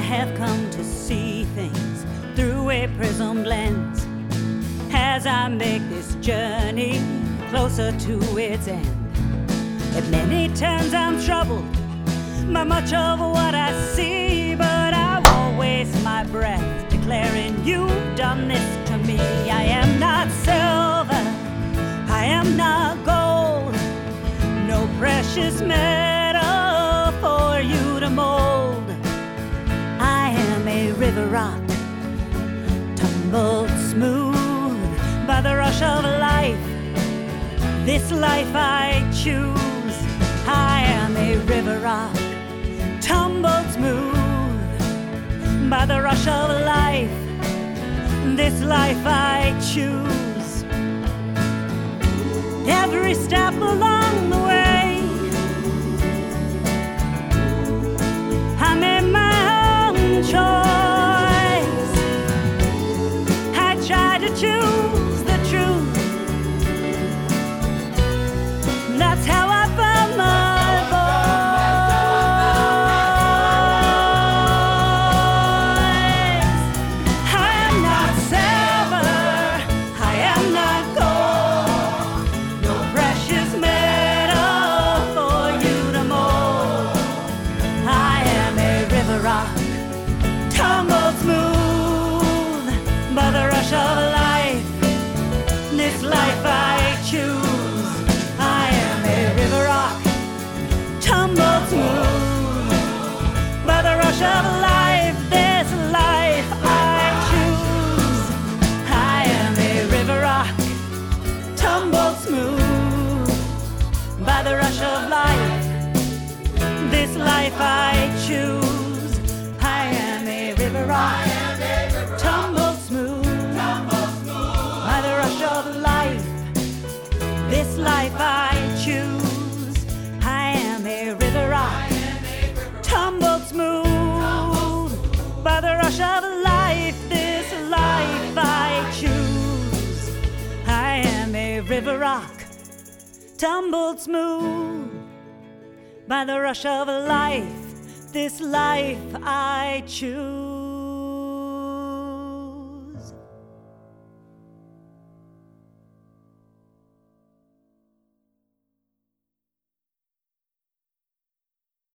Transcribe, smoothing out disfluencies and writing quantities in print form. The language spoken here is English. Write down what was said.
have come to see things through a prismed lens as I make this journey closer to its end. At many turns I'm troubled by much of what I see, but I won't waste my breath declaring you've done this to me. I am not silver, I am not gold, no precious metal for you to mold. I am a river rock, tumbled smooth by the rush of life, this life I choose. I am a river rock, tumbled smooth by the rush of life, this life I choose. Every step along the way, I made my own choice. I try to choose the truth. That's how I found my voice. I am not silver, I am not gold, no precious metal for you to mold. I am a river rock, tumbled smooth by the rush of life, this life I choose. I am a river rock, tumbled smooth by the rush of life, this life I choose. I am a river rock, tumbled smooth by the rush of life, this life I choose. I am a river rock, tumbled smooth by the rush of life, this life I choose. I am a river rock, tumbled smooth by the rush of life, this life I choose. I am a river rock, tumbled smooth by the rush of life, this life I choose.